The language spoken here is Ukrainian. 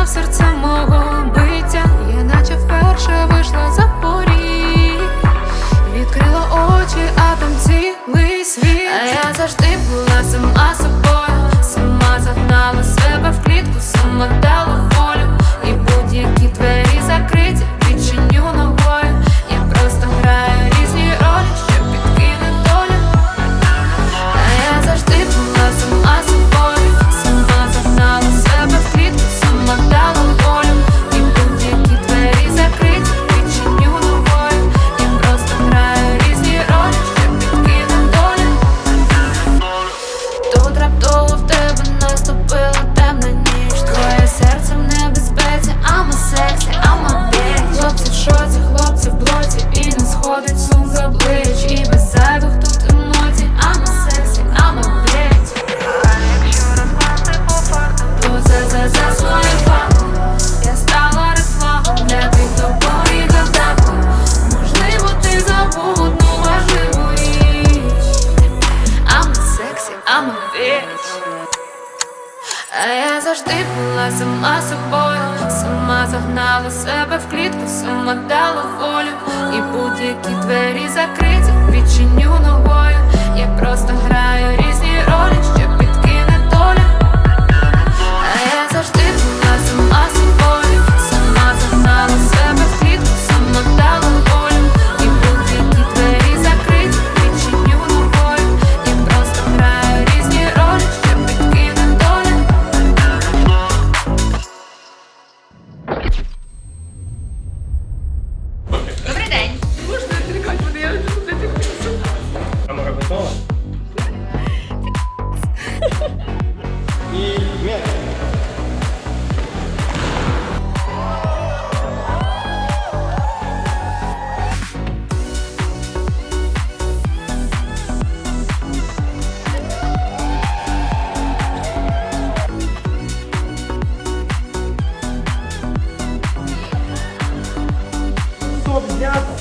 знав серця мого биття, я наче вперше вийшла за поріг, відкрила очі, а там цілий світ. А я завжди була сама собою, сама загнала себе в клітку, сама дала волю, і будь-які двері закриті відчиню ногою. Я просто граю різні ролі, що підкине доля. А я завжди була сама собою, сама загнала себе в клітку, сама дала волю, і будь-які двері закриті відчиню ногою. Я просто граю різні ролі, що підкине доля. Тут раптово в тебе наступила темна ніч, твоє серце в небезпеці, ама сексі, ама бітч. Хлопці в шоці, хлопці в блоці, і не сходить сум з облич, і без зайвих тут емоцій, ама сексі, ама бітч. А якщо розкласти по фактам, то це за своїм фактом. Я стала рефлагом для тих, хто поїхав давно. Можливо, ти забув одну важливу річ. Ама сексі, ама бітч. А я завжди була сама собою, сама загнала себе в клітку, сама дала волю, і будь-які двері закриті відчиню ногою. Я просто граю різні ролі, що підкине доля. А я завжди була сама собою, сама загнала себе в клітку, сама дала волю, і будь-які двері закриті відчиню ногою. Я просто граю різні ролі, що підкине доля. Добрий день. Можна відрікати мене, я не дивлюся. Камера готова? І м'яч. Стоп, знято.